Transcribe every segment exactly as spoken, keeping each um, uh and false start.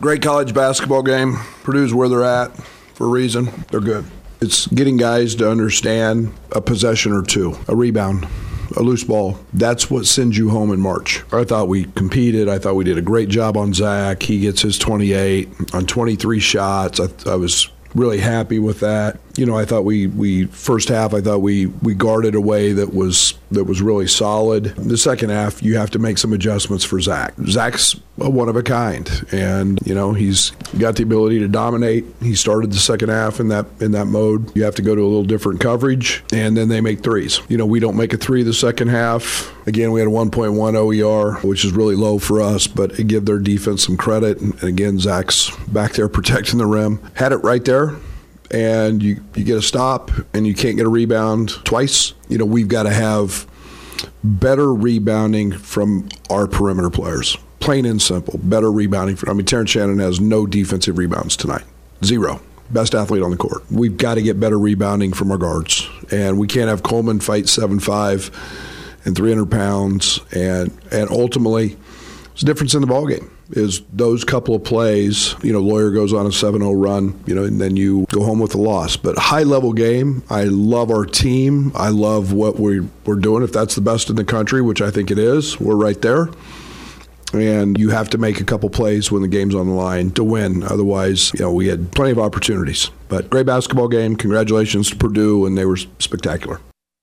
Great college basketball game. Purdue's where they're at for a reason. They're good. It's getting guys to understand a possession or two, a rebound, a loose ball. That's what sends you home in March. I thought we competed. I thought we did a great job on Zach. He gets his twenty-eight on twenty-three shots. I, I was really happy with that. You know, I thought we, we first half, I thought we, we guarded a way that was that was really solid. The second half, you have to make some adjustments for Zach. Zach's a one of a kind, and you know he's got the ability to dominate. He started the second half in that in that mode. You have to go to a little different coverage, and then they make threes. You know, we don't make a three the second half. Again, we had a one point one O E R, which is really low for us, but it give their defense some credit. And again, Zach's back there protecting the rim. Had it right there. And you, you get a stop and you can't get a rebound twice. You know, we've got to have better rebounding from our perimeter players. Plain and simple, better rebounding. I mean, Terrence Shannon has no defensive rebounds tonight. Zero. Best athlete on the court. We've got to get better rebounding from our guards. And we can't have Coleman fight seven five and three hundred pounds. And, and ultimately, it's a difference in the ballgame. Is those couple of plays, you know, Lawyer goes on a seven oh run, you know, and then you go home with a loss. But high-level game, I love our team. I love what we're, we're doing. If that's the best in the country, which I think it is, we're right there. And you have to make a couple plays when the game's on the line to win. Otherwise, you know, we had plenty of opportunities. But great basketball game. Congratulations to Purdue, and they were spectacular.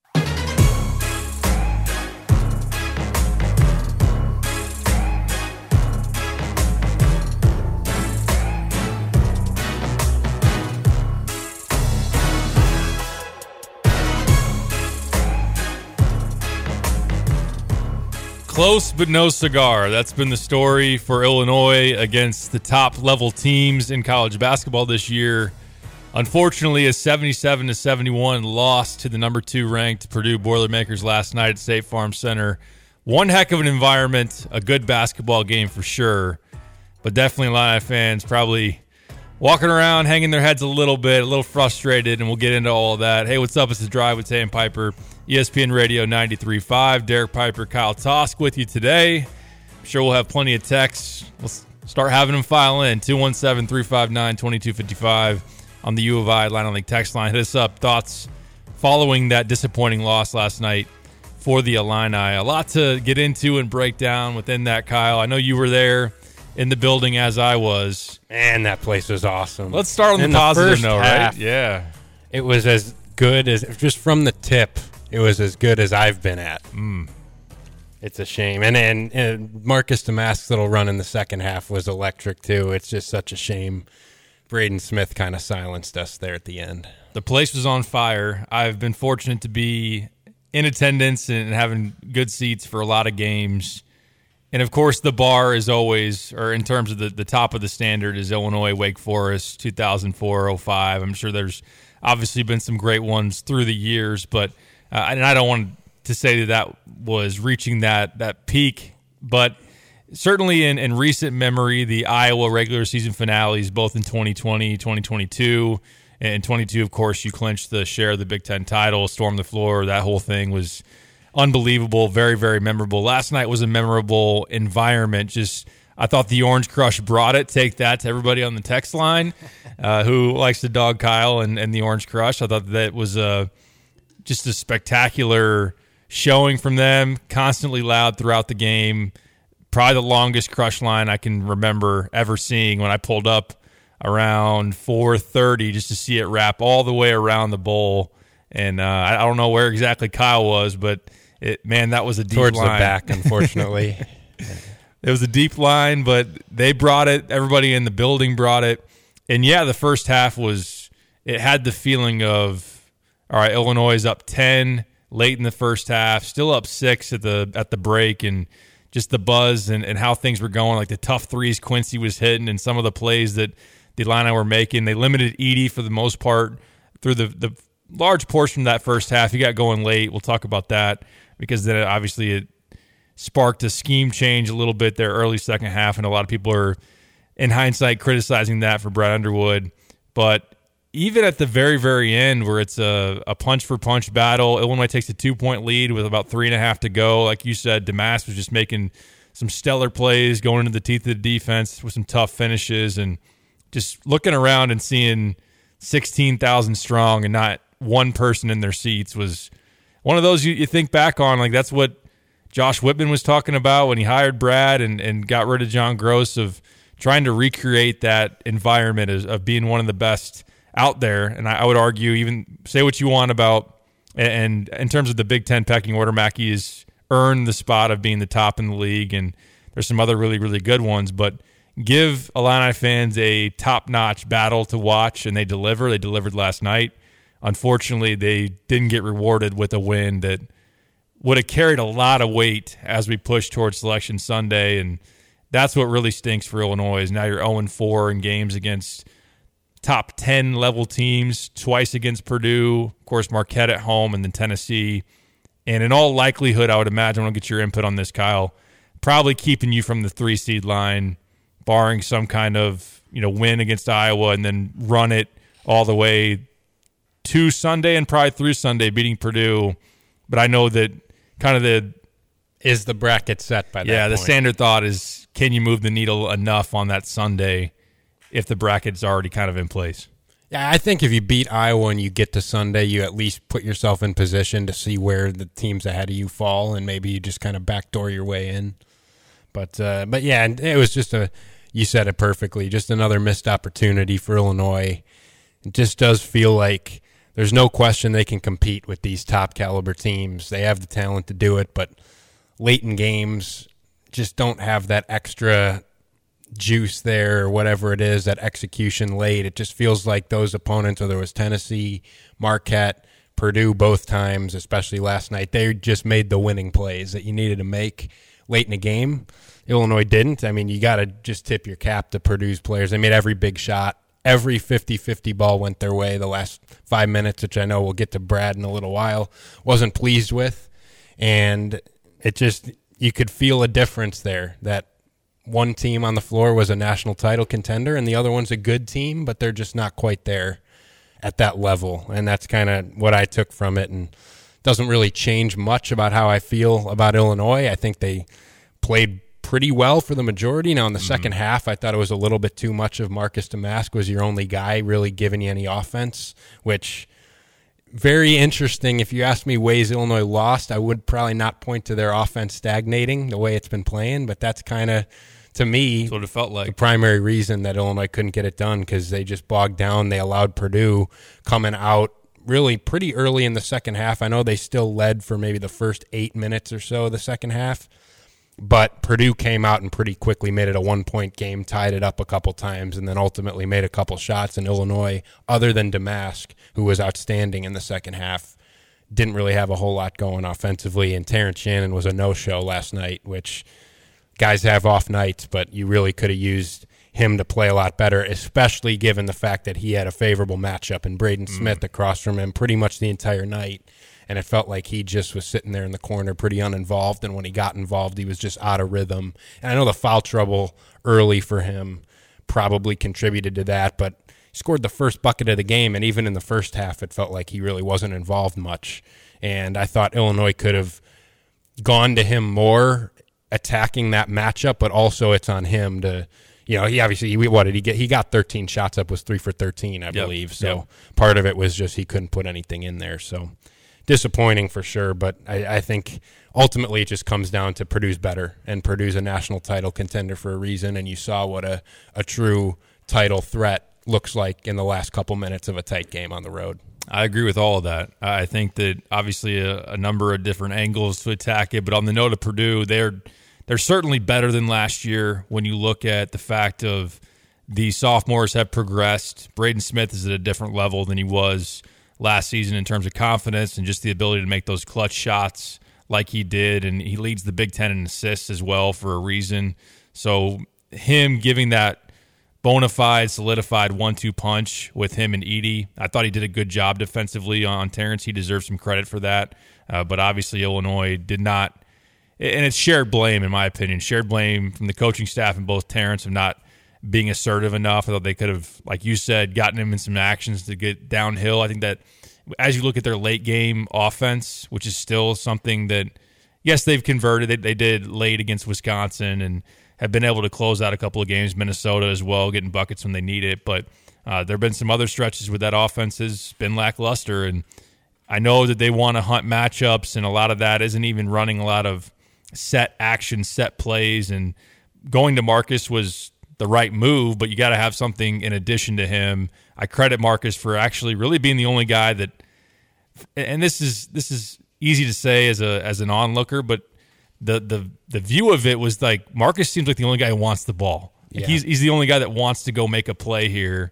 Close but no cigar. That's been the story for Illinois against the top-level teams in college basketball this year. Unfortunately, a seventy-seven to seventy-one loss to the number two ranked Purdue Boilermakers last night at State Farm Center. One heck of an environment, a good basketball game for sure, but definitely Illini fans probably walking around, hanging their heads a little bit, a little frustrated, and we'll get into all of that. Hey, what's up? It's The Drive with Tay and Piper. E S P N Radio ninety-three point five. Derek Piper, Kyle Tosk with you today. I'm sure we'll have plenty of texts. Let's start having them file in. two one seven, three five nine, two two five five on the U of I Line on Link text line. Hit us up. Thoughts following that disappointing loss last night for the Illini. A lot to get into and break down within that, Kyle. I know you were there in the building as I was. Man, that place was awesome. Let's start on in the positive the note, half, right? Yeah. It was as good as, just from the tip, it was as good as I've been at. Mm. It's a shame. And, and and Marcus Damask's little run in the second half was electric, too. It's just such a shame. Braden Smith kind of silenced us there at the end. The place was on fire. I've been fortunate to be in attendance and having good seats for a lot of games. And, of course, the bar is always, or in terms of the, the top of the standard, is Illinois, Wake Forest, two thousand four oh five. I'm sure there's obviously been some great ones through the years, but uh, and I don't want to say that that was reaching that that peak, but certainly in, in recent memory, the Iowa regular season finales, both in twenty twenty, twenty twenty-two, and twenty-two, of course, you clinched the share of the Big Ten title, stormed the floor. That whole thing was unbelievable, very, very memorable. Last night was a memorable environment. Just, I thought the Orange Crush brought it. Take that to everybody on the text line uh, who likes to dog Kyle and, and the Orange Crush. I thought that was a, just a spectacular showing from them, constantly loud throughout the game. Probably the longest Crush line I can remember ever seeing when I pulled up around four thirty just to see it wrap all the way around the bowl. And uh, I don't know where exactly Kyle was, but it, man, that was a deep Towards line. Towards the back, unfortunately. It was a deep line, but they brought it. Everybody in the building brought it. And, yeah, the first half was – it had the feeling of, all right, Illinois is up ten late in the first half, still up six at the at the break, and just the buzz and, and how things were going, like the tough threes Quincy was hitting and some of the plays that the Illini were making. They limited Edey for the most part through the, the large portion of that first half. He got going late. We'll talk about that because then it, obviously it sparked a scheme change a little bit there early second half, and a lot of people are, in hindsight, criticizing that for Brad Underwood. But even at the very, very end where it's a, a punch-for-punch battle, Illinois takes a two-point lead with about three and a half to go. Like you said, Damask was just making some stellar plays going into the teeth of the defense with some tough finishes, and just looking around and seeing sixteen thousand strong and not one person in their seats was one of those you, you think back on, like that's what Josh Whitman was talking about when he hired Brad and, and got rid of John Gross, of trying to recreate that environment of, of being one of the best out there. And I, I would argue, even say what you want about, and, and in terms of the Big Ten pecking order, Mackey has earned the spot of being the top in the league, and there's some other really, really good ones, but give Illini fans a top-notch battle to watch, and they deliver. They delivered last night. Unfortunately, they didn't get rewarded with a win that would have carried a lot of weight as we push towards Selection Sunday, and that's what really stinks for Illinois is now you're oh and four in games against top ten level teams, twice against Purdue, of course Marquette at home, and then Tennessee. And in all likelihood, I would imagine, I'll get your input on this, Kyle, probably keeping you from the three-seed line, barring some kind of, you know, win against Iowa and then run it all the way to Sunday and probably through Sunday, beating Purdue. But I know that kind of the is the bracket set by that yeah, the point? standard thought is, can you move the needle enough on that Sunday if the bracket's already kind of in place? Yeah, I think if you beat Iowa and you get to Sunday, you at least put yourself in position to see where the teams ahead of you fall, and maybe you just kind of backdoor your way in. But uh, but yeah, it was just a, you said it perfectly, just another missed opportunity for Illinois. It just does feel like there's no question they can compete with these top caliber teams. They have the talent to do it, but late in games just don't have that extra juice there, or whatever it is, that execution late. It just feels like those opponents, whether it was Tennessee, Marquette, Purdue, both times, especially last night, they just made the winning plays that you needed to make late in the game. Illinois didn't. I mean, you got to just tip your cap to Purdue's players. They made every big shot. Every fifty-fifty ball went their way the last five minutes, which I know we'll get to Brad in a little while. Wasn't pleased with. And it just, you could feel a difference there, that one team on the floor was a national title contender and the other one's a good team, but they're just not quite there at that level. And that's kind of what I took from it, and doesn't really change much about how I feel about Illinois. I think they played pretty well for the majority. Now in the mm-hmm. second half, I thought it was a little bit too much of Marcus Damask was your only guy really giving you any offense, which very interesting. If you ask me ways Illinois lost, I would probably not point to their offense stagnating the way it's been playing, but that's kind of, to me, that's what it felt like, the primary reason that Illinois couldn't get it done, because they just bogged down. They allowed Purdue coming out really pretty early in the second half. I know they still led for maybe the first eight minutes or so of the second half, but Purdue came out and pretty quickly made it a one-point game, tied it up a couple times, and then ultimately made a couple shots. And Illinois, other than Damask, who was outstanding in the second half, didn't really have a whole lot going offensively. And Terrence Shannon was a no-show last night, which guys have off nights, but you really could have used him to play a lot better, especially given the fact that he had a favorable matchup in Braden Smith mm. across from him pretty much the entire night. And it felt like he just was sitting there in the corner pretty uninvolved, and when he got involved, he was just out of rhythm. And I know the foul trouble early for him probably contributed to that, but he scored the first bucket of the game, and even in the first half, it felt like he really wasn't involved much. And I thought Illinois could have gone to him more attacking that matchup, but also it's on him to, you know, he obviously, he, what did he get? He got thirteen shots up, was three for thirteen, I yep. believe. So yep. part of it was just he couldn't put anything in there. So disappointing for sure, but I, I think ultimately it just comes down to Purdue's better, and Purdue's a national title contender for a reason, and you saw what a, a true title threat looks like in the last couple minutes of a tight game on the road. I agree with all of that. I think that obviously a, a number of different angles to attack it, but on the note of Purdue, they're they're certainly better than last year when you look at the fact of the sophomores have progressed. Braden Smith is at a different level than he was last season in terms of confidence and just the ability to make those clutch shots like he did, and he leads the Big Ten in assists as well for a reason. So him giving that bona fide, solidified one two punch with him and Edey, I thought he did a good job defensively on Terrence. He deserves some credit for that, uh, but obviously Illinois did not, and it's shared blame in my opinion, shared blame from the coaching staff and both Terrence of not being assertive enough. I thought they could have, like you said, gotten him in some actions to get downhill. I think that as you look at their late game offense, which is still something that yes, they've converted. They, they did late against Wisconsin and have been able to close out a couple of games. Minnesota as well, getting buckets when they need it. But uh, there have been some other stretches where that offense has been lackluster. And I know that they want to hunt matchups, and a lot of that isn't even running a lot of set action, set plays. And going to Marcus was the right move, but you got to have something in addition to him. I credit Marcus for actually really being the only guy that, and this is this is easy to say as a as an onlooker, but the the the view of it was like Marcus seems like the only guy who wants the ball. Like yeah. He's he's the only guy that wants to go make a play here,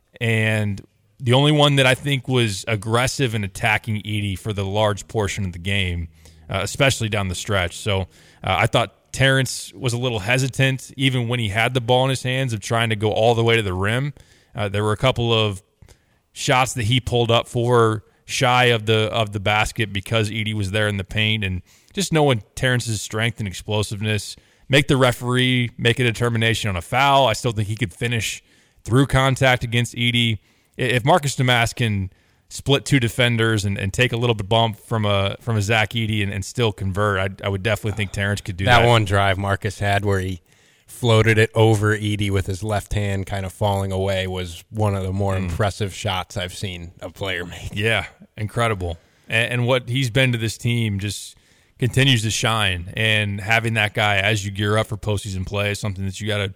and the only one that I think was aggressive in attacking Edey for the large portion of the game, uh, especially down the stretch. So uh, I thought Terrence was a little hesitant, even when he had the ball in his hands, of trying to go all the way to the rim. Uh, there were a couple of shots that he pulled up for shy of the of the basket because Edey was there in the paint, and just knowing Terrence's strength and explosiveness, make the referee make a determination on a foul. I still think he could finish through contact against Edey. If Marcus Domask can split two defenders and, and take a little bit bump from a from a Zach Edey and, and still convert, I, I would definitely think Terrence could do that. That one drive Marcus had where he floated it over Edey with his left hand kind of falling away was one of the more mm. impressive shots I've seen a player make. Yeah, incredible. And, and what he's been to this team just continues to shine. And having that guy as you gear up for postseason play is something that you got to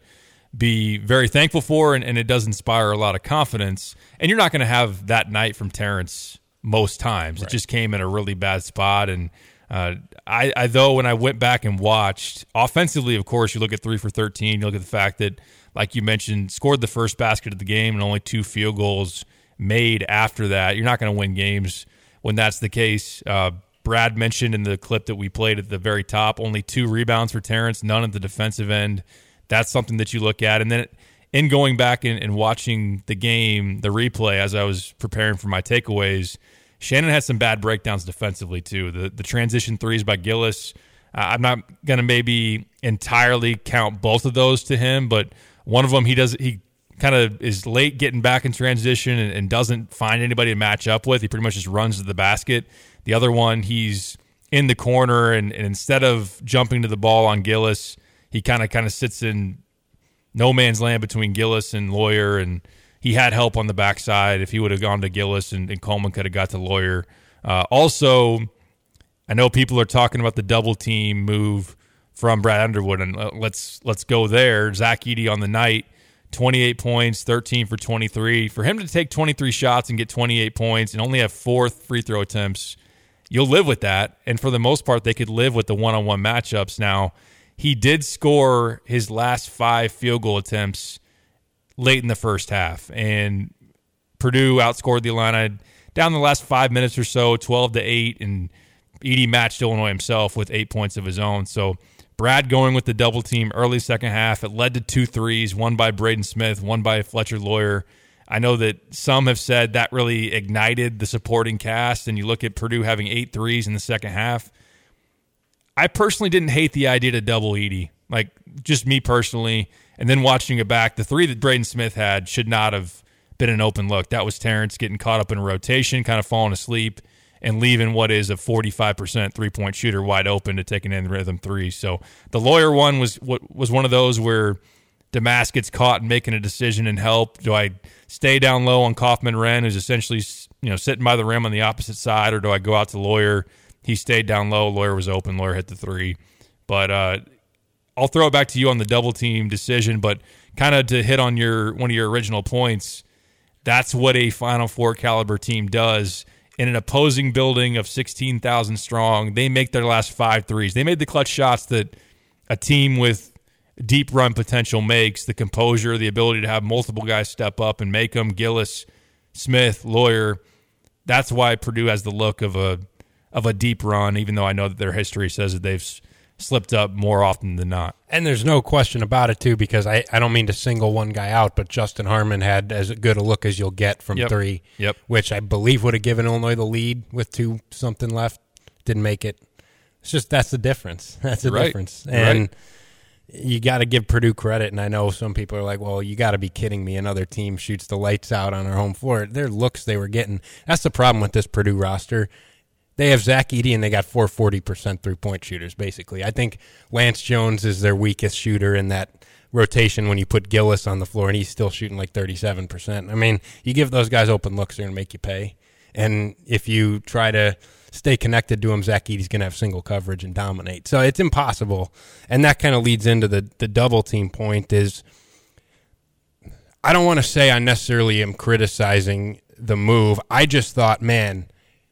be very thankful for, and, and it does inspire a lot of confidence. And you're not going to have that night from Terrence most times. Right. It just came in a really bad spot. And uh, I, I, though, when I went back and watched, offensively, of course, you look at three for thirteen. You look at the fact that, like you mentioned, scored the first basket of the game and only two field goals made after that. You're not going to win games when that's the case. Uh, Brad mentioned in the clip that we played at the very top, only two rebounds for Terrence, none at the defensive end. That's something that you look at. And then in going back and, and watching the game, the replay, as I was preparing for my takeaways, Shannon had some bad breakdowns defensively too. The the transition threes by Gillis, uh, I'm not going to maybe entirely count both of those to him, but one of them he does he kind of is late getting back in transition and, and doesn't find anybody to match up with. He pretty much just runs to the basket. The other one, he's in the corner, and, and instead of jumping to the ball on Gillis, he kind of kind of sits in no man's land between Gillis and Lawyer, and he had help on the backside. If he would have gone to Gillis, and, and Coleman could have got to Lawyer. Uh, also, I know people are talking about the double team move from Brad Underwood, and let's let's go there. Zach Edey on the night, twenty-eight points, thirteen for twenty-three. For him to take twenty-three shots and get twenty-eight points and only have four free throw attempts, you'll live with that. And for the most part, they could live with the one-on-one matchups. Now, he did score his last five field goal attempts late in the first half, and Purdue outscored the Illini down the last five minutes or so, twelve to eight, and Edey matched Illinois himself with eight points of his own. So Brad going with the double team early second half. It led to two threes, one by Braden Smith, one by Fletcher Lawyer. I know that some have said that really ignited the supporting cast, and you look at Purdue having eight threes in the second half. I personally didn't hate the idea to double Edey, like just me personally. And then watching it back, the three that Braden Smith had should not have been an open look. That was Terrence getting caught up in a rotation, kind of falling asleep, and leaving what is a forty-five percent three-point shooter wide open to take an in-rhythm three. So the Lawyer one was was one of those where Domask gets caught making a decision and help. Do I stay down low on Kaufman-Renn, who's essentially you know sitting by the rim on the opposite side, or do I go out to Lawyer? He stayed down low. Lawyer was open. Lawyer hit the three. But uh, I'll throw it back to you on the double team decision. But kind of to hit on your one of your original points, that's what a Final Four caliber team does. In an opposing building of sixteen thousand strong, they make their last five threes. They made the clutch shots that a team with deep run potential makes. The composure, the ability to have multiple guys step up and make them. Gillis, Smith, Lawyer. That's why Purdue has the look of a of a deep run, even though I know that their history says that they've s- slipped up more often than not. And there's no question about it, too, because I, I don't mean to single one guy out, but Justin Harmon had as good a look as you'll get from yep. three, yep. which I believe would have given Illinois the lead with two something left. Didn't make it. It's just that's the difference. That's the right. difference. And right. you got to give Purdue credit, and I know some people are like, well, you got to be kidding me. Another team shoots the lights out on our home floor. Their looks they were getting. That's the problem with this Purdue roster. they have Zach Edey and they got four forty percent three-point shooters, basically. I think Lance Jones is their weakest shooter in that rotation when you put Gillis on the floor, and he's still shooting like thirty-seven percent. I mean, you give those guys open looks, they're going to make you pay. And if you try to stay connected to him, Zach Edey's going to have single coverage and dominate. So it's impossible. And that kind of leads into the, the double team point is I don't want to say I necessarily am criticizing the move. I just thought, man,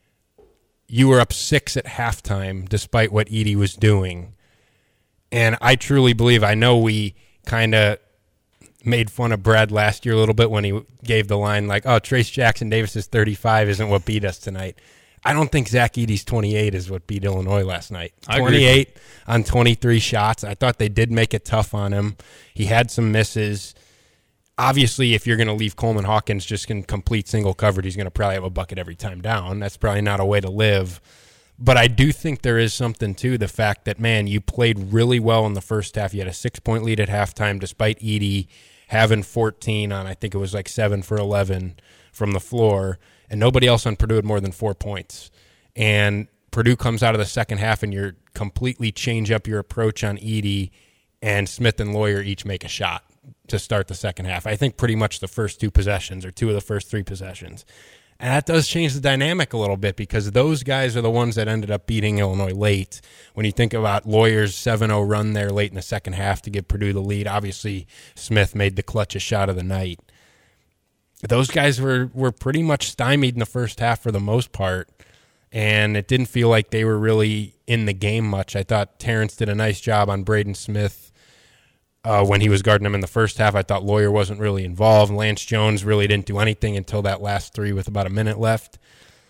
you were up six at halftime despite what Edey was doing. And I truly believe, I know we kind of made fun of Brad last year a little bit when he gave the line like, oh, Trace Jackson Davis's thirty-five isn't what beat us tonight. I don't think Zach Edey's twenty-eight is what beat Illinois last night. I twenty-eight agree. On twenty-three shots. I thought they did make it tough on him. He had some misses. Obviously, if you're going to leave Coleman Hawkins just in complete single coverage, he's going to probably have a bucket every time down. That's probably not a way to live. But I do think there is something to the fact that, man, you played really well in the first half. You had a six-point lead at halftime despite Edey having fourteen on, I think it was like seven for eleven from the floor, and nobody else on Purdue had more than four points. And Purdue comes out of the second half, and you completely change up your approach on Edey, and Smith and Lawyer each make a shot to start the second half. I think pretty much the first two possessions or two of the first three possessions. And that does change the dynamic a little bit because those guys are the ones that ended up beating Illinois late. When you think about Lawyer's seven oh run there late in the second half to give Purdue the lead, obviously Smith made the clutchest shot of the night. Those guys were, were pretty much stymied in the first half for the most part, and it didn't feel like they were really in the game much. I thought Terrence did a nice job on Braden Smith Uh, when he was guarding him in the first half. I thought Lawyer wasn't really involved. Lance Jones really didn't do anything until that last three with about a minute left.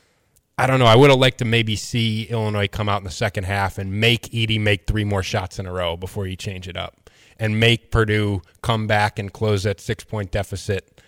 I don't know. I would have liked to maybe see Illinois come out in the second half and make Edey make three more shots in a row before you change it up and make Purdue come back and close that six-point deficit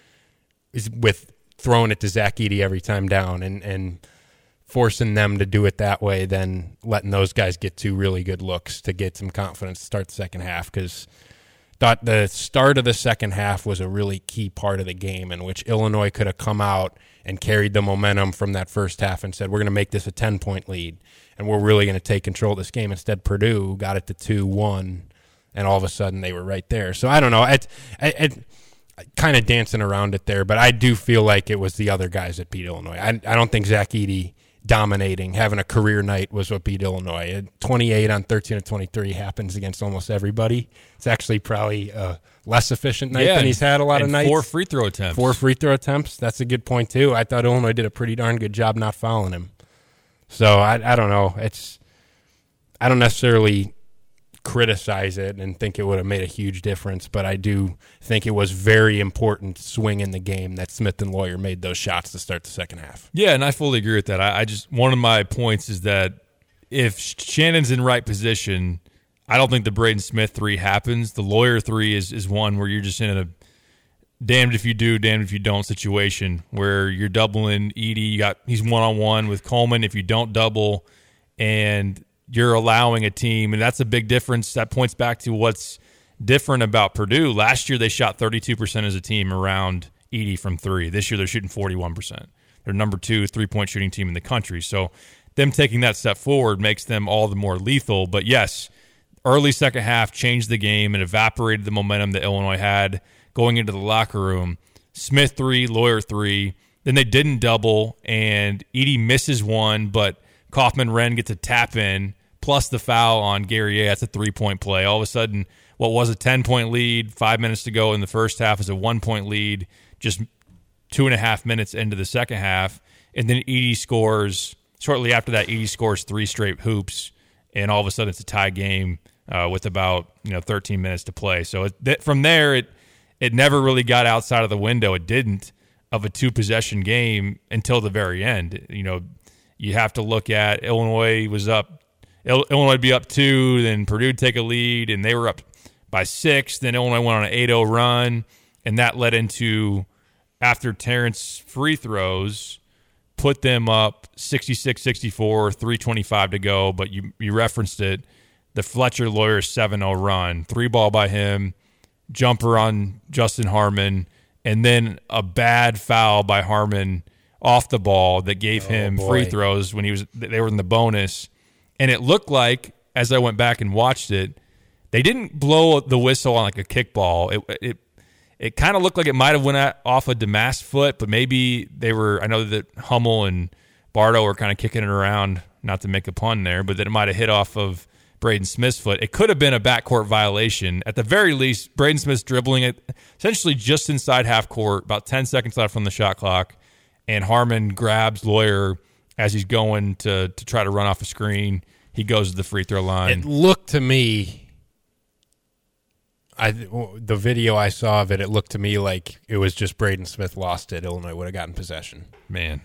with throwing it to Zach Edey every time down and, and forcing them to do it that way, then letting those guys get two really good looks to get some confidence to start the second half because thought the start of the second half was a really key part of the game in which Illinois could have come out and carried the momentum from that first half and said, we're going to make this a ten-point lead, and we're really going to take control of this game. Instead, Purdue got it to two one, and all of a sudden they were right there. So I don't know. It, it, it, kind of dancing around it there, but I do feel like it was the other guys that beat Illinois. I, I don't think Zach Edey dominating, having a career night was what beat Illinois. twenty-eight on thirteen of twenty-three happens against almost everybody. It's actually probably a less efficient night yeah, than he's had a lot and of nights. Four free throw attempts. Four free throw attempts. That's a good point, too. I thought Illinois did a pretty darn good job not fouling him. So I, I don't know. It's I don't necessarily criticize it and think it would have made a huge difference, but I do think it was very important swing in the game that Smith and Lawyer made those shots to start the second half. Yeah, and I fully agree with that. I, I just one of my points is that if Shannon's in right position, I don't think the Braden Smith three happens. The Lawyer three is, is one where you're just in a damned if you do, damned if you don't situation where you're doubling Edey. You got he's one on one with Coleman. If you don't double, and you're allowing a team, and that's a big difference. That points back to what's different about Purdue. Last year they shot thirty-two percent as a team around Edey from three. This year they're shooting forty-one percent. They're number two three-point shooting team in the country. So them taking that step forward makes them all the more lethal. But yes, early second half changed the game and evaporated the momentum that Illinois had going into the locker room. Smith three, Lawyer three. Then they didn't double, and Edey misses one, but Kaufman-Wren gets a tap in, plus the foul on Guerrier. That's a three-point play. All of a sudden, what was a ten-point lead, five minutes to go in the first half is a one-point lead, just two and a half minutes into the second half. And then Edey scores, shortly after that, Edey scores three straight hoops, and all of a sudden it's a tie game uh, with about you know thirteen minutes to play. So it, th- from there, it it never really got outside of the window. It didn't of a two-possession game until the very end. You know, you have to look at Illinois was up. Illinois would be up two, then Purdue would take a lead, and they were up by six. Then Illinois went on an eight oh run, and that led into, after Terrence free throws, put them up sixty-six sixty-four, three twenty-five to go. But you, you referenced it, the Fletcher Lawyer seven oh run. Three ball by him, jumper on Justin Harmon, and then a bad foul by Harmon off the ball that gave Oh, him boy. free throws when he was they were in the bonus. And it looked like, as I went back and watched it, they didn't blow the whistle on like a kickball. It it it kind of looked like it might have went at, off a Damas foot, but maybe they were. I know that Hummel and Bardo were kind of kicking it around, not to make a pun there, but that it might have hit off of Braden Smith's foot. It could have been a backcourt violation. At the very least, Braden Smith's dribbling it essentially just inside half court, about ten seconds left on the shot clock, and Harmon grabs Lawyer as he's going to to try to run off a screen. He goes to the free throw line. It looked to me, I the video I saw of it, it looked to me like it was just Braden Smith lost it. Illinois would have gotten possession. Man.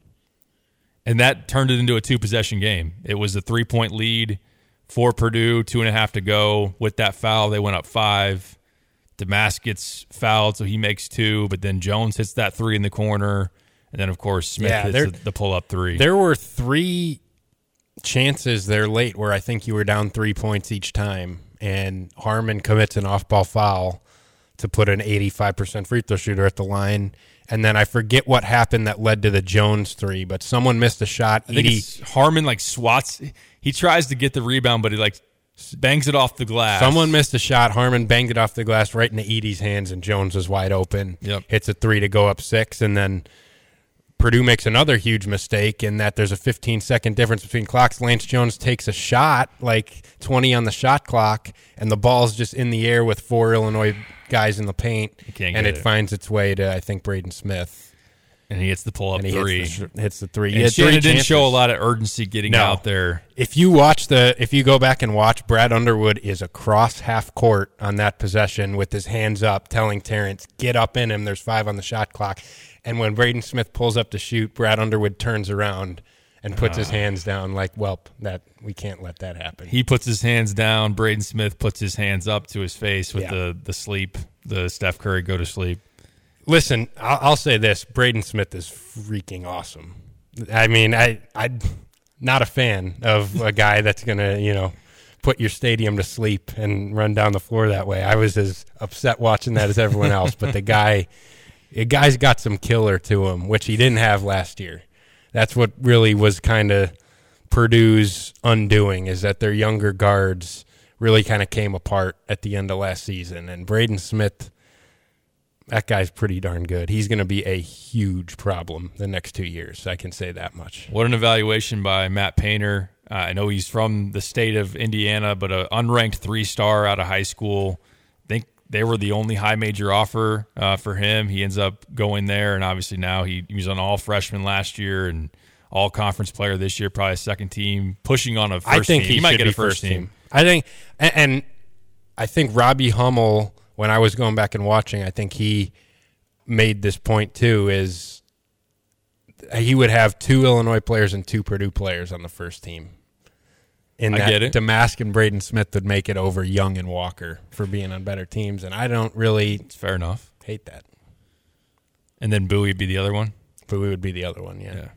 And that turned it into a two-possession game. It was a three-point lead for Purdue, two and a half to go. With that foul, they went up five. Damas gets fouled, so he makes two, but then Jones hits that three in the corner, and then, of course, Smith Yeah, hits there- the, the pull-up three. There were three chances there late where I think you were down three points each time, and Harmon commits an off-ball foul to put an eighty-five percent free throw shooter at the line. And then I forget what happened that led to the Jones three, but someone missed a shot. I think Edie, it's Harmon, like, swats. He tries to get the rebound, but he, like, bangs it off the glass. someone missed a shot. Harmon banged it off the glass right into Edie's hands, and Jones was wide open. Yep. Hits a three to go up six, and then Purdue makes another huge mistake in that there's a fifteen-second difference between clocks. Lance Jones takes a shot, like twenty on the shot clock, and the ball's just in the air with four Illinois guys in the paint, can't and get it, it. finds its way to, I think, Braden Smith, And he hits the pull-up and he three. hits the, hits the three. He And had Shannon three didn't chances. show a lot of urgency getting No. out there. If you watch the, if you go back and watch, Brad Underwood is across half court on that possession with his hands up, telling Terrence, "Get up in him." There's five on the shot clock, and when Braden Smith pulls up to shoot, Brad Underwood turns around and puts his hands down, like, "Welp, that we can't let that happen." He puts his hands down. Braden Smith puts his hands up to his face with Yeah. the, the sleep, the Steph Curry go to sleep. Listen, I'll, I'll say this: Braden Smith is freaking awesome. I mean, I I'm not a fan of a guy that's gonna, you know, put your stadium to sleep and run down the floor that way. I was as upset watching that as everyone else, but the guy, the guy's got some killer to him, which he didn't have last year. That's what really was kind of Purdue's undoing, is that their younger guards really kind of came apart at the end of last season, and Braden Smith. That guy's pretty darn good. He's going to be a huge problem the next two years. I can say that much. What an evaluation by Matt Painter. Uh, I know he's from the state of Indiana, but an unranked three-star out of high school. I think they were the only high major offer uh, for him. He ends up going there, and obviously now he, he was on all freshman last year and all conference player this year, probably a second team, pushing on a first I think team. he, might should get be a first team. I think, and, and I think Robbie Hummel, when I was going back and watching, I think he made this point too, is he would have two Illinois players and two Purdue players on the first team. In I that, get it. Damask and Braden Smith would make it over Young and Walker for being on better teams, and I don't really It's fair enough. hate that. And then Bowie would be the other one. But we would be the other one, yeah. Yeah.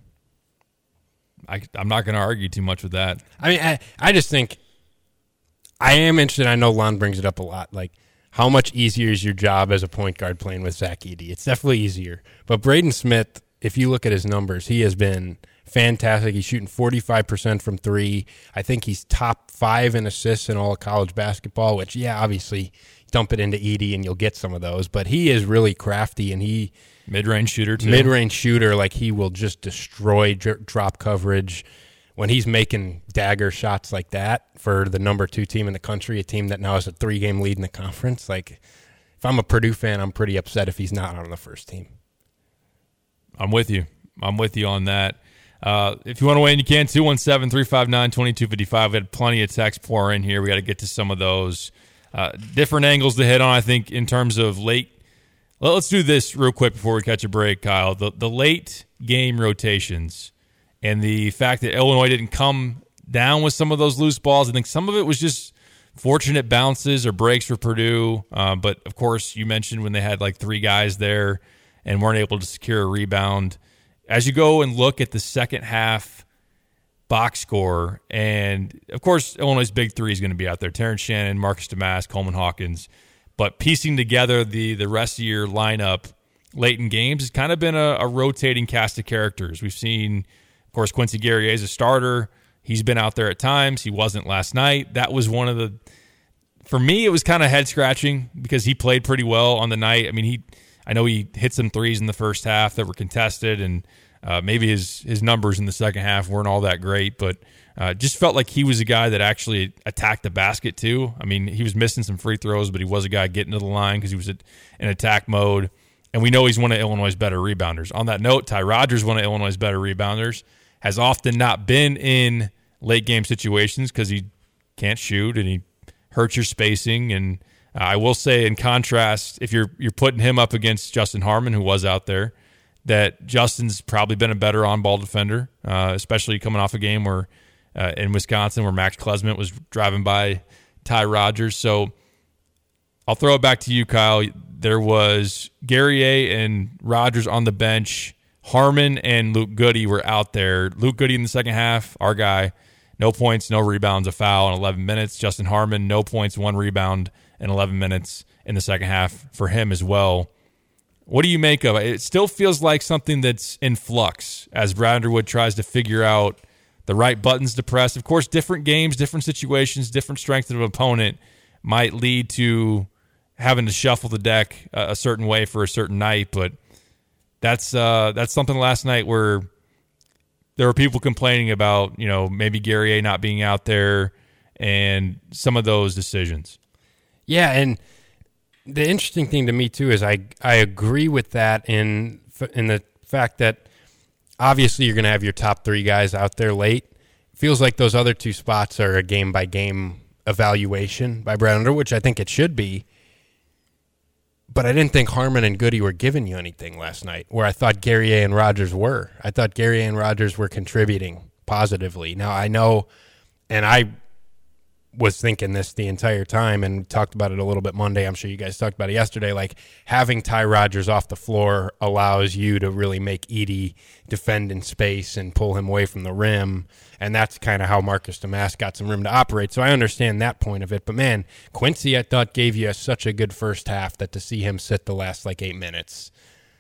I, I'm not going to argue too much with that. I mean, I, I just think I am interested. I know Lon brings it up a lot. Like, how much easier is your job as a point guard playing with Zach Edey? It's definitely easier. But Braden Smith, if you look at his numbers, he has been fantastic. He's shooting forty-five percent from three. I think he's top five in assists in all of college basketball, which, yeah, obviously, dump it into Edey and you'll get some of those. But he is really crafty, and he Mid-range shooter, too. mid-range shooter, like he will just destroy dr- drop coverage. When he's making dagger shots like that for the number two team in the country, a team that now has a three-game lead in the conference, like if I'm a Purdue fan, I'm pretty upset if he's not on the first team. I'm with you. I'm with you on that. Uh, if you want to weigh in, you can. two one seven, three five nine, two two five five. We had plenty of text pour in here. We got to get to some of those. Uh, different angles to hit on, I think, in terms of late. Well, let's do this real quick before we catch a break, Kyle. The, the late game rotations and the fact that Illinois didn't come down with some of those loose balls. I think some of it was just fortunate bounces or breaks for Purdue. Uh, but, of course, you mentioned when they had like three guys there and weren't able to secure a rebound. As you go and look at the second half box score, and, of course, Illinois' big three is going to be out there. Terrence Shannon, Marcus Damas, Coleman Hawkins. But piecing together the, the rest of your lineup, late in games, it's kind of been a, a rotating cast of characters. We've seen, of course, Quincy Guerrier is a starter. He's been out there at times. He wasn't last night. That was one of the, for me, it was kind of head-scratching because he played pretty well on the night. I mean, he, I know he hit some threes in the first half that were contested, and uh, maybe his, his numbers in the second half weren't all that great, but uh, just felt like he was a guy that actually attacked the basket too. I mean, he was missing some free throws, but he was a guy getting to the line because he was in attack mode. And we know he's one of Illinois' better rebounders. On that note, Ty Rodgers, one of Illinois' better rebounders, has often not been in late game situations because he can't shoot and he hurts your spacing. And uh, I will say, in contrast, if you're you're putting him up against Justin Harmon, who was out there, that Justin's probably been a better on-ball defender, uh, especially coming off a game where uh, in Wisconsin where Max Klesmit was driving by Ty Rodgers. So I'll throw it back to you, Kyle. There was Guerrier and Rodgers on the bench. Harmon and Luke Goody were out there. Luke Goody in the second half, our guy, no points, no rebounds, a foul in eleven minutes. Justin Harmon, no points, one rebound in eleven minutes in the second half for him as well. What do you make of it? It still feels like something that's in flux as Brad Underwood tries to figure out the right buttons to press. Of course, different games, different situations, different strength of an opponent might lead to having to shuffle the deck a certain way for a certain night, but that's uh, that's something last night where there were people complaining about, you know, maybe Guerrier not being out there and some of those decisions. Yeah, and the interesting thing to me too is I I agree with that in in the fact that obviously you're going to have your top three guys out there late. It feels like those other two spots are a game by game evaluation by Brad Underwood, which I think it should be. But I didn't think Harmon and Goody were giving you anything last night, where I thought Guerrier and Rodgers were. I thought Guerrier and Rodgers were contributing positively. Now, I know, and I was thinking this the entire time and talked about it a little bit Monday. I'm sure you guys talked about it yesterday. Like, having Ty Rodgers off the floor allows you to really make Edey defend in space and pull him away from the rim. And that's kind of how Marcus Domask got some room to operate. So I understand that point of it. But, man, Quincy, I thought, gave you a, such a good first half that to see him sit the last, like, eight minutes,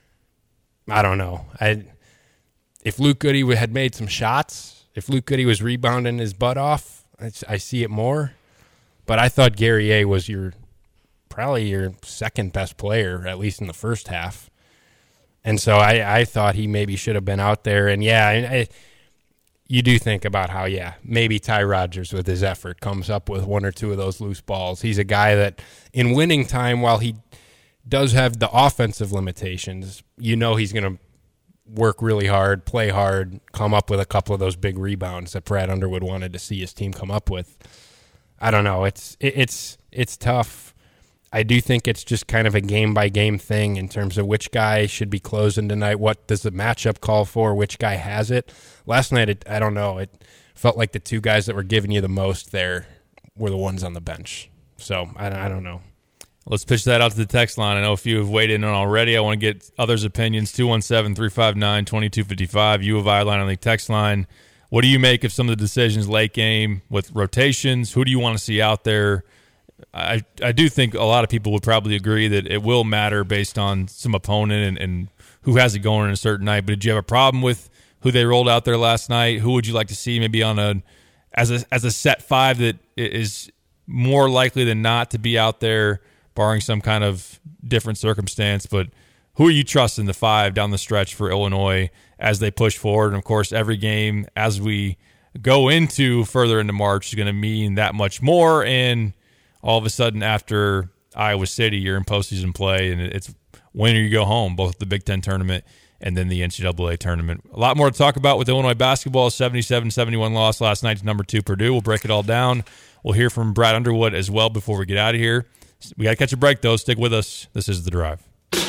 I don't know. I If Luke Goody had made some shots, if Luke Goody was rebounding his butt off, I, I see it more. But I thought Guerrier was your probably your second-best player, at least in the first half. And so I, I thought he maybe should have been out there. And, yeah, I, I you do think about how, yeah, maybe Ty Rodgers with his effort comes up with one or two of those loose balls. He's a guy that in winning time, while he does have the offensive limitations, you know he's going to work really hard, play hard, come up with a couple of those big rebounds that Brad Underwood wanted to see his team come up with. I don't know. It's it, it's it's tough. I do think it's just kind of a game-by-game thing in terms of which guy should be closing tonight. What does the matchup call for? Which guy has it? Last night, it, I don't know. It felt like the two guys that were giving you the most there were the ones on the bench. So, I, I don't know. Let's pitch that out to the text line. I know a few have weighed in on already. I want to get others' opinions. two one seven, three five nine, two two five five, U of I line on the text line. What do you make of some of the decisions late game with rotations? Who do you want to see out there? I I do think a lot of people would probably agree that it will matter based on some opponent and, and who has it going in a certain night. But did you have a problem with who they rolled out there last night? Who would you like to see maybe on a as a as a set five that is more likely than not to be out there, barring some kind of different circumstance? But who are you trusting the five down the stretch for Illinois as they push forward? And, of course, every game as we go into further into March is going to mean that much more. And all of a sudden after Iowa City, you're in postseason play, and it's win or you go home, both the Big Ten tournament and then the N C double A tournament. A lot more to talk about with Illinois basketball. seventy-seven seventy-one loss last night to number two Purdue. We'll break it all down. We'll hear from Brad Underwood as well before we get out of here. We got to catch a break, though. Stick with us. This is The Drive.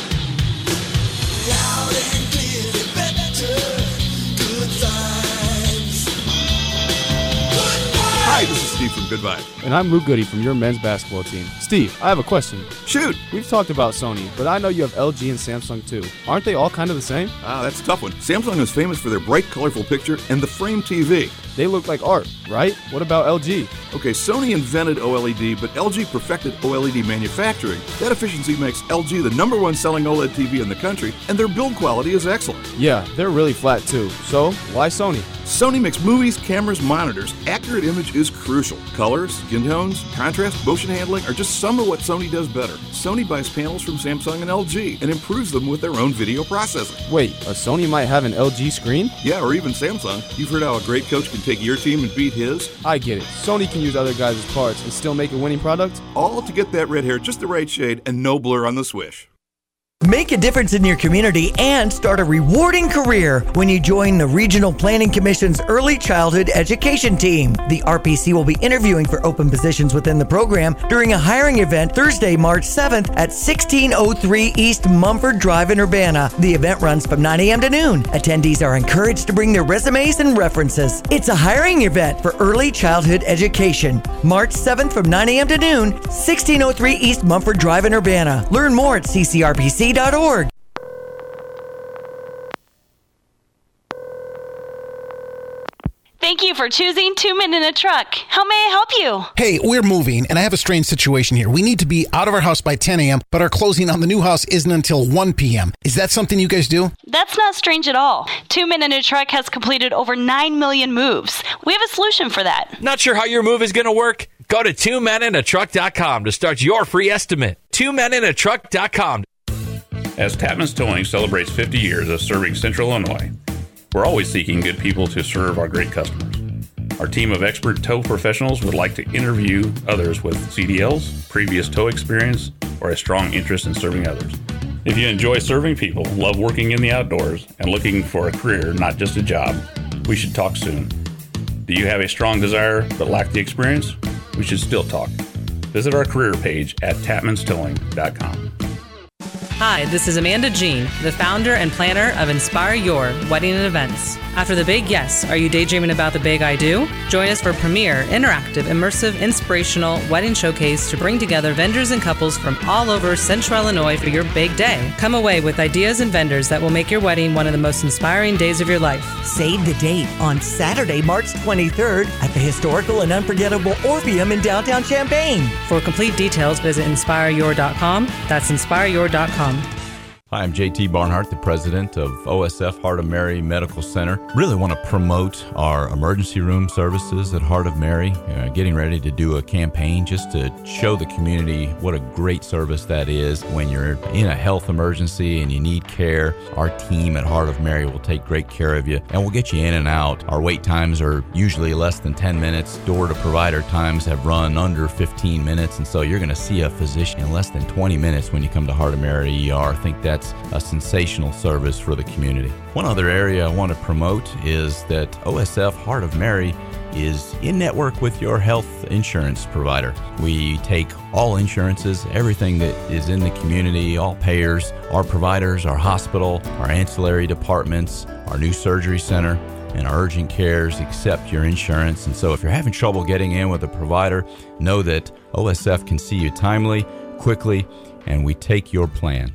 Hi, this is Steve from Good Vibes. And I'm Luke Goody from your men's basketball team. Steve, I have a question. Shoot! We've talked about Sony, but I know you have L G and Samsung too. Aren't they all kind of the same? Ah, that's a tough one. Samsung is famous for their bright, colorful picture and the Frame T V. they look like art, right? What about L G? Okay, Sony invented OLED, but L G perfected OLED manufacturing. That efficiency makes L G the number one selling OLED T V in the country, and their build quality is excellent. Yeah, they're really flat too. So, why Sony? Sony makes movies, cameras, monitors. Accurate image is crucial. Colors, skin tones, contrast, motion handling are just some of what Sony does better. Sony buys panels from Samsung and L G and improves them with their own video processing. Wait, a Sony might have an L G screen? Yeah, or even Samsung. You've heard how a great coach can take your team and beat his? I get it. Sony can use other guys' parts and still make a winning product? All to get that red hair just the right shade and no blur on the swish. Make a difference in your community and start a rewarding career when you join the Regional Planning Commission's Early Childhood Education Team. The R P C will be interviewing for open positions within the program during a hiring event Thursday, March seventh at sixteen oh three East Mumford Drive in Urbana. The event runs from nine a.m. to noon. Attendees are encouraged to bring their resumes and references. It's a hiring event for early childhood education. March seventh from nine a.m. to noon, sixteen oh three East Mumford Drive in Urbana. Learn more at c c r p c dot org. Thank you for choosing Two Men in a Truck. How may I help you? Hey, we're moving, and I have a strange situation here. We need to be out of our house by ten a.m., but our closing on the new house isn't until one p.m. Is that something you guys do? That's not strange at all. Two Men in a Truck has completed over nine million moves. We have a solution for that. Not sure how your move is going to work? Go to two men in a truck dot com to start your free estimate. two men in a truck dot com. As Tapman's Towing celebrates fifty years of serving Central Illinois, we're always seeking good people to serve our great customers. Our team of expert tow professionals would like to interview others with C D Ls, previous tow experience, or a strong interest in serving others. If you enjoy serving people, love working in the outdoors, and looking for a career, not just a job, we should talk soon. Do you have a strong desire but lack the experience? We should still talk. Visit our career page at tapmans towing dot com. Hi, this is Amanda Jean, the founder and planner of Inspire Your Wedding and Events. After the big yes, are you daydreaming about the big I do? Join us for premier, interactive, immersive, inspirational wedding showcase to bring together vendors and couples from all over Central Illinois for your big day. Come away with ideas and vendors that will make your wedding one of the most inspiring days of your life. Save the date on Saturday, March twenty-third at the historical and unforgettable Orpheum in downtown Champaign. For complete details, visit inspire your dot com. That's inspire your dot com. Hi, I'm J T Barnhart, the president of O S F Heart of Mary Medical Center. Really want to promote our emergency room services at Heart of Mary. Uh, getting ready to do a campaign just to show the community what a great service that is. When you're in a health emergency and you need care, our team at Heart of Mary will take great care of you and we'll get you in and out. Our wait times are usually less than ten minutes. Door to provider times have run under fifteen minutes, and so you're going to see a physician in less than twenty minutes when you come to Heart of Mary E R. I think that That's a sensational service for the community. One other area I want to promote is that O S F Heart of Mary is in network with your health insurance provider. We take all insurances, everything that is in the community, all payers, our providers, our hospital, our ancillary departments, our new surgery center, and our urgent cares accept your insurance. And so if you're having trouble getting in with a provider, know that O S F can see you timely, quickly, and we take your plan.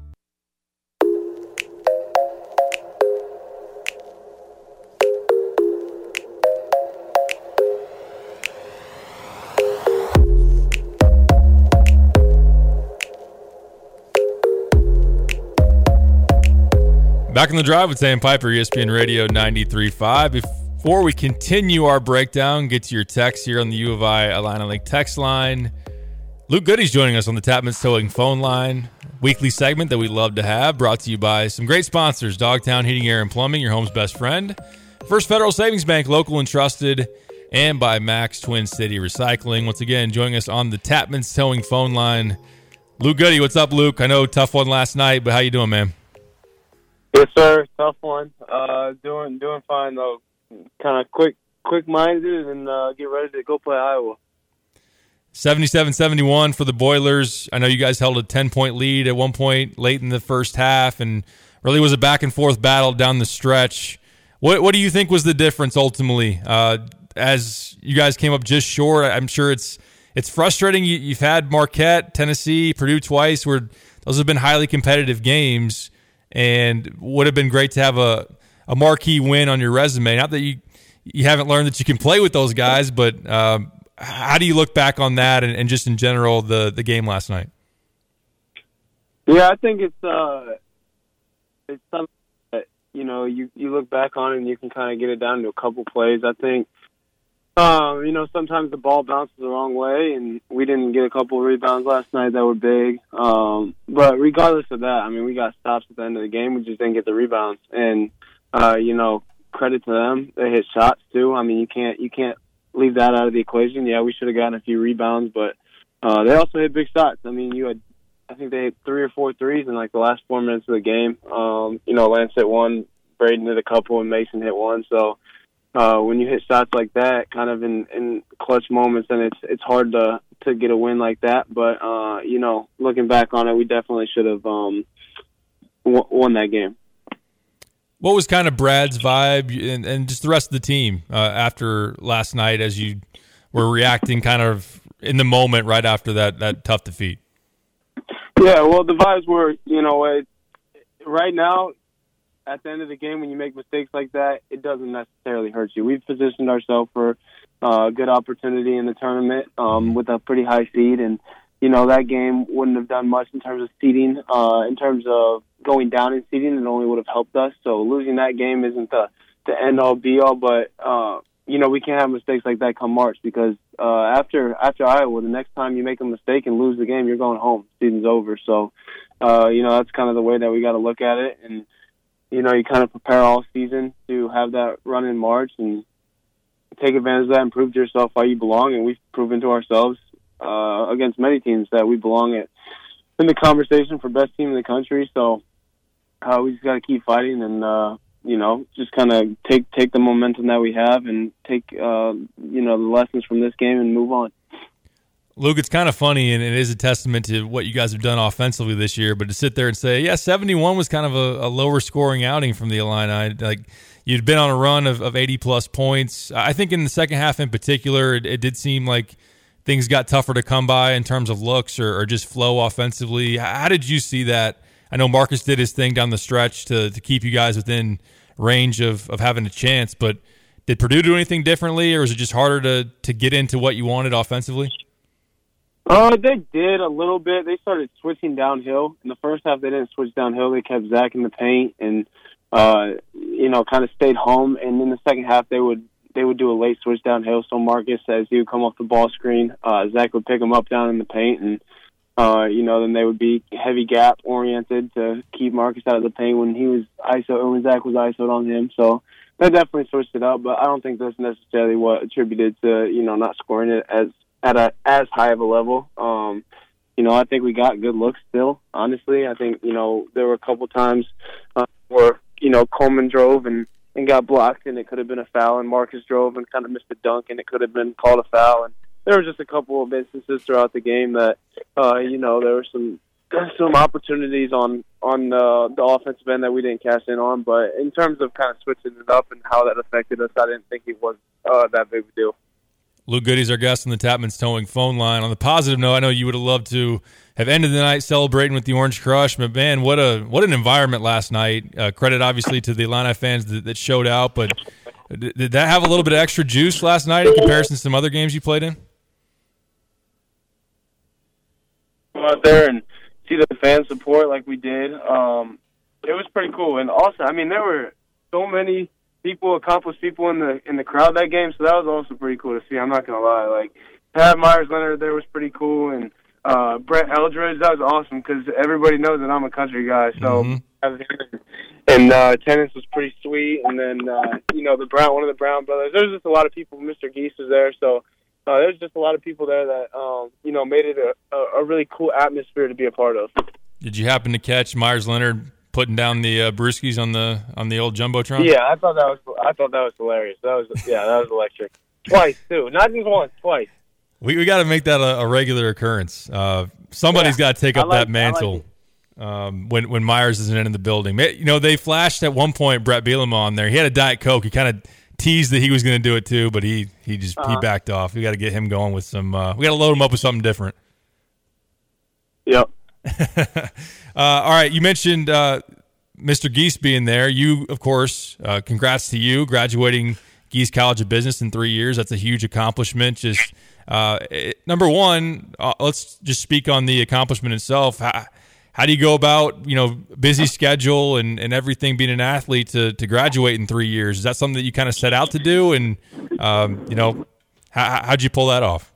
Back on the drive with Sam Piper, E S P N Radio ninety-three point five. Before we continue our breakdown, get to your text here on the U of I Illini Link text line. Luke Goody's joining us on the Tapman's Towing phone line. Weekly segment that we love to have, brought to you by some great sponsors: Dogtown Heating, Air, and Plumbing, your home's best friend; First Federal Savings Bank, local and trusted; and by Max Twin City Recycling. Once again, joining us on the Tapman's Towing phone line, Luke Goody. What's up, Luke? I know tough one last night, but how you doing, man? Yes, sir. Tough one. Uh, doing doing fine though. Kind of quick quick minded and uh, get ready to go play Iowa. seventy-seven seventy-one for the Boilers. I know you guys held a ten-point lead at one point late in the first half, and really was a back-and-forth battle down the stretch. What what do you think was the difference ultimately? Uh, as you guys came up just short, I'm sure it's it's frustrating. You, you've had Marquette, Tennessee, Purdue twice, where those have been highly competitive games, and would have been great to have a, a marquee win on your resume. Not that you you haven't learned that you can play with those guys. But um, how do you look back on that and, and just in general the the game last night? Yeah, I think it's uh, it's something that, you know, you, you look back on and you can kind of get it down to a couple plays. I think, um, you know, sometimes the ball bounces the wrong way, and we didn't get a couple of rebounds last night that were big. Um, but regardless of that, I mean, we got stops at the end of the game. We just didn't get the rebounds. And, uh, you know, credit to them. They hit shots, too. I mean, you can't you can't leave that out of the equation. Yeah, we should have gotten a few rebounds, but uh, they also hit big shots. I mean, you had I think they hit three or four threes in like the last four minutes of the game. Um, you know, Lance hit one, Braden hit a couple, and Mason hit one. So uh, when you hit shots like that, kind of in, in clutch moments, then it's it's hard to to get a win like that. But uh, you know, looking back on it, we definitely should have um, w- won that game. What was kind of Brad's vibe and, and just the rest of the team uh, after last night as you were reacting kind of in the moment right after that that tough defeat? Yeah, well, the vibes were, you know, it, right now, at the end of the game, when you make mistakes like that, it doesn't necessarily hurt you. We've positioned ourselves for uh, a good opportunity in the tournament um, with a pretty high seed, and, you know, that game wouldn't have done much in terms of seeding. Uh, in terms of going down in seeding, it only would have helped us. So losing that game isn't the, the end-all, be-all, but, uh, you know, we can't have mistakes like that come March because uh, after after Iowa, the next time you make a mistake and lose the game, you're going home. Season's over. So, uh, you know, that's kind of the way that we got to look at it. And, you know, you kind of prepare all season to have that run in March and take advantage of that and prove to yourself why you belong. And we've proven to ourselves uh, against many teams that we belong at, in the conversation for best team in the country. So uh, we just got to keep fighting and, uh, you know, just kind of take take the momentum that we have and take, uh, you know, the lessons from this game and move on. Luke, it's kind of funny, and it is a testament to what you guys have done offensively this year, but to sit there and say, yeah, seventy-one was kind of a, a lower scoring outing from the Illini. Like, you'd been on a run of, of eighty-plus points. I think in the second half in particular, it, it did seem like things got tougher to come by in terms of looks or, or just flow offensively. How did you see that? I know Marcus did his thing down the stretch to, to keep you guys within range of, of having a chance, but did Purdue do anything differently, or was it just harder to, to get into what you wanted offensively? Uh, they did a little bit. They started switching downhill. In the first half, they didn't switch downhill. They kept Zach in the paint and, uh, you know, kind of stayed home. And in the second half, they would they would do a late switch downhill. So Marcus, as he would come off the ball screen, uh, Zach would pick him up down in the paint, and Uh, you know, then they would be heavy gap oriented to keep Marcus out of the paint when he was I S O or when Zach was I S O'd on him. So that definitely switched it up, but I don't think that's necessarily what attributed to, you know, not scoring it as at a as high of a level. Um, you know, I think we got good looks still, honestly. I think, you know, there were a couple times uh, where, you know, Coleman drove and, and got blocked and it could have been a foul, and Marcus drove and kind of missed a dunk and it could have been called a foul. And there were just a couple of instances throughout the game that, uh, you know, there were some some opportunities on on uh, the offensive end that we didn't cash in on. But in terms of kind of switching it up and how that affected us, I didn't think it was uh, that big of a deal. Luke Goody's our guest on the Tapman's Towing phone line. On the positive note, I know you would have loved to have ended the night celebrating with the Orange Crush, but man, what a what an environment last night. Uh, credit obviously to the Illini fans that, that showed out, but did, did that have a little bit of extra juice last night in comparison to some other games you played in? Go out there and see the fan support like we did. Um, it was pretty cool, and also, I mean, there were so many people, accomplished people in the in the crowd that game, so that was also pretty cool to see. I'm not gonna lie, like Pat Myers Leonard there was pretty cool, and uh, Brett Eldridge, that was awesome because everybody knows that I'm a country guy, so mm-hmm. and uh, attendance was pretty sweet. And then uh, you know the Brown, one of the Brown brothers. There was just a lot of people. Mister Geese was there, so. Uh, there's just a lot of people there that, um, you know, made it a, a, a really cool atmosphere to be a part of. Did you happen to catch Myers Leonard putting down the uh, brewskis on the on the old jumbotron? Yeah, I thought that was I thought that was hilarious. That was yeah, that was electric. Twice too, not just once, twice. We we got to make that a, a regular occurrence. Uh, somebody's yeah, got to take up like, that mantle like um, when when Myers isn't in the building. You know, they flashed at one point Brett Bielema on there. He had a Diet Coke. He kind of teased that he was going to do it too, but he he just uh-huh. he backed off. We got to get him going with some. Uh, we got to load him up with something different. Yep. uh, all right, you mentioned uh, Mister Geese being there. You, of course, uh, congrats to you graduating Geese College of Business in three years. That's a huge accomplishment. Just uh, it, number one, uh, let's just speak on the accomplishment itself. How, how do you go about, you know, busy schedule and, and everything being an athlete to, to graduate in three years? Is that something that you kind of set out to do? And, um, you know, how, how'd you pull that off?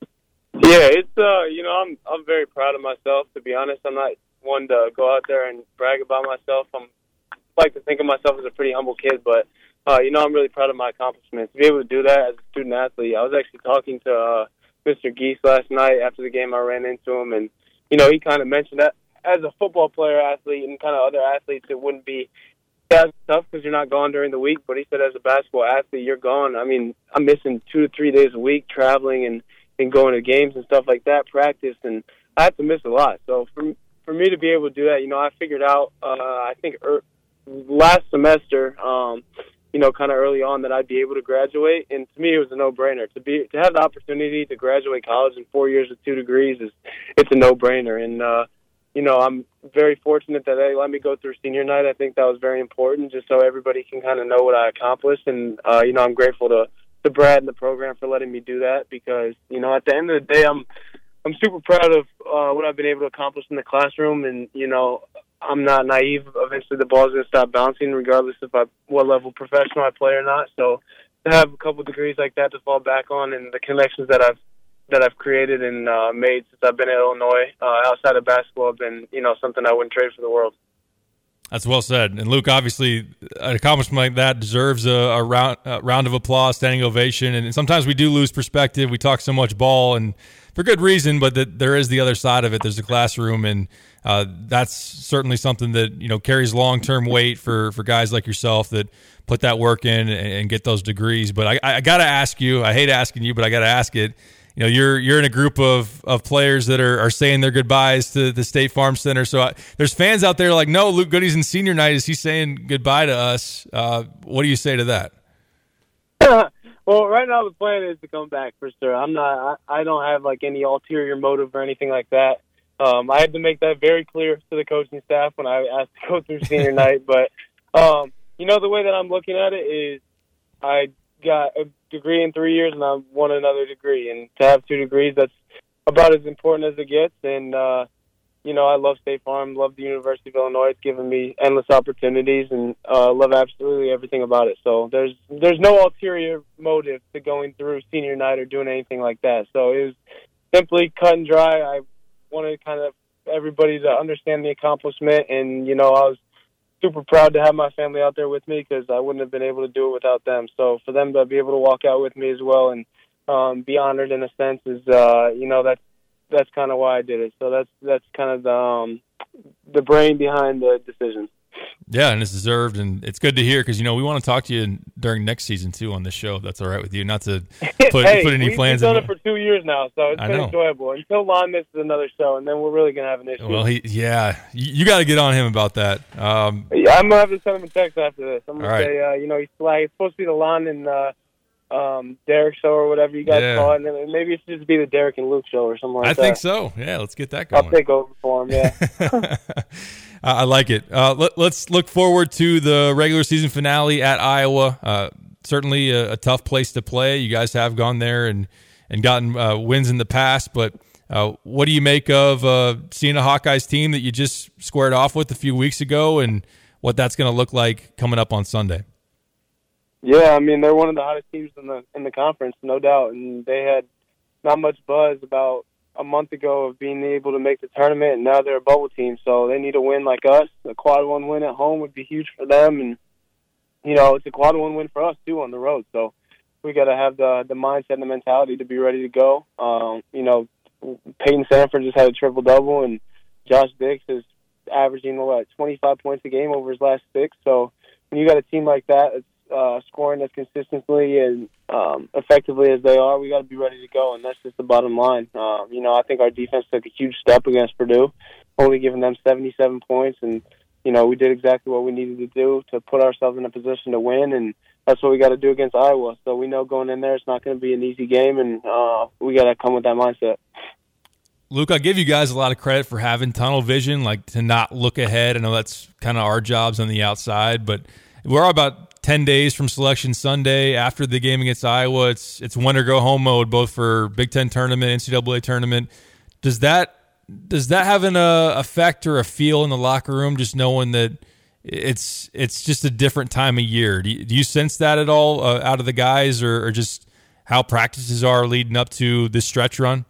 Yeah, it's, uh, you know, I'm I'm very proud of myself, to be honest. I'm not one to go out there and brag about myself. I'm I like to think of myself as a pretty humble kid, but, uh, you know, I'm really proud of my accomplishments. To be able to do that as a student athlete, I was actually talking to uh, Mister Geese last night after the game. I ran into him, and, you know, he kind of mentioned that as a football player athlete and kind of other athletes, it wouldn't be as tough because you're not gone during the week. But he said as a basketball athlete, you're gone. I mean, I'm missing two to three days a week traveling and, and going to games and stuff like that, practice, and I have to miss a lot. So for, for me to be able to do that, you know, I figured out, uh, I think, er, last semester, um, you know, kind of early on that I'd be able to graduate, and to me it was a no-brainer. To be to have the opportunity to graduate college in four years with two degrees is it's a no-brainer, and uh, you know, I'm very fortunate that they let me go through senior night. I think that was very important, just so everybody can kind of know what I accomplished, and uh, you know, I'm grateful to to Brad and the program for letting me do that because you know, at the end of the day, I'm I'm super proud of uh, what I've been able to accomplish in the classroom, and you know, I'm not naive. Eventually, the ball's going to stop bouncing, regardless if I what level professional I play or not. So, to have a couple degrees like that to fall back on, and the connections that I've that I've created and uh, made since I've been at Illinois, uh, outside of basketball, have been you know something I wouldn't trade for the world. That's well said. And Luke, obviously, an accomplishment like that deserves a, a round a round of applause, standing ovation. And sometimes we do lose perspective. We talk so much ball, and for good reason. But that there is the other side of it. There's the classroom, and Uh, that's certainly something that, you know, carries long-term weight for, for guys like yourself that put that work in and, and get those degrees. But I, I got to ask you, I hate asking you, but I got to ask it. You know, you're you're in a group of, of players that are, are saying their goodbyes to the State Farm Center. So I, there's fans out there like, no, Luke Goody's in senior night. Is he saying goodbye to us? Uh, what do you say to that? Well, right now the plan is to come back for sure. I'm not. I, I don't have like any ulterior motive or anything like that. Um, I had to make that very clear to the coaching staff when I asked to go through senior night. But, um, you know, the way that I'm looking at it is I got a degree in three years and I won another degree. And to have two degrees, that's about as important as it gets. And, uh, you know, I love State Farm, love the University of Illinois. It's given me endless opportunities and uh, love absolutely everything about it. So there's there's no ulterior motive to going through senior night or doing anything like that. So it was simply cut and dry. I wanted kind of everybody to understand the accomplishment, and you know, I was super proud to have my family out there with me because I wouldn't have been able to do it without them. So for them to be able to walk out with me as well and um, be honored in a sense is, uh, you know, that's that's kind of why I did it. So that's that's kind of the um, the brain behind the decision. Yeah, and it's deserved, and it's good to hear because, you know, we want to talk to you during next season, too, on this show. If that's all right with you. Not to put, hey, put any we've plans done in. it for two years now, so it's I been know. enjoyable. Until Lon misses another show, and then we're really going to have an issue. Well, he, yeah, you, you got to get on him about that. Um, yeah, I'm going to have to send him a text after this. I'm going All to right. say, uh, you know, he's, like, it's supposed to be the Lon and uh, um, Derek show or whatever you guys Yeah. call it, and then maybe it should just be the Derek and Luke show or something like I that. think so. Yeah, let's get that going. I'll take over for him, yeah. I like it. Uh, let, let's look forward to the regular season finale at Iowa. Uh, certainly a, a tough place to play. You guys have gone there and, and gotten uh, wins in the past, but uh, what do you make of uh, seeing a Hawkeyes team that you just squared off with a few weeks ago and what that's going to look like coming up on Sunday? Yeah, I mean, they're one of the hottest teams in the in the conference, no doubt, and they had not much buzz about a month ago of being able to make the tournament, and now they're a bubble team, so they need a win like us. A quad one win at home would be huge for them, and you know, it's a quad one win for us too on the road. So we got to have the the mindset and the mentality to be ready to go. Um, you know, Peyton Sanford just had a triple double, and Josh Dix is averaging what twenty-five points a game over his last six. So when you got a team like that, it's uh, scoring as consistently and um, effectively as they are, we got to be ready to go, and that's just the bottom line. Um, you know, I think our defense took a huge step against Purdue, only giving them seventy-seven points, and you know, we did exactly what we needed to do to put ourselves in a position to win, and that's what we got to do against Iowa. So we know going in there it's not going to be an easy game, and uh, we got to come with that mindset. Luke, I give you guys a lot of credit for having tunnel vision, like to not look ahead. I know that's kind of our jobs on the outside, but we're all about ten days from Selection Sunday after the game against Iowa. It's it's win or go home mode, both for Big Ten tournament, N C double A tournament. Does that does that have an uh, effect or a feel in the locker room, just knowing that it's it's just a different time of year? Do you, do you sense that at all uh, out of the guys, or, or just how practices are leading up to this stretch run?